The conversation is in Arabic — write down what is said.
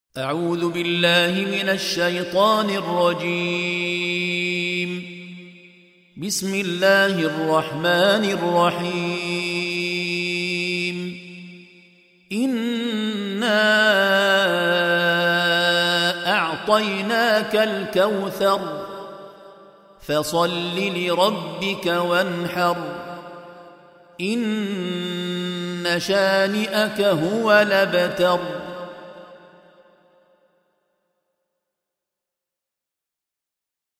أعوذ بالله من الشيطان الرجيم. بسم الله الرحمن الرحيم. إنا أعطيناك الكوثر فصل لربك وانحر إن شانئك هو الأبتر.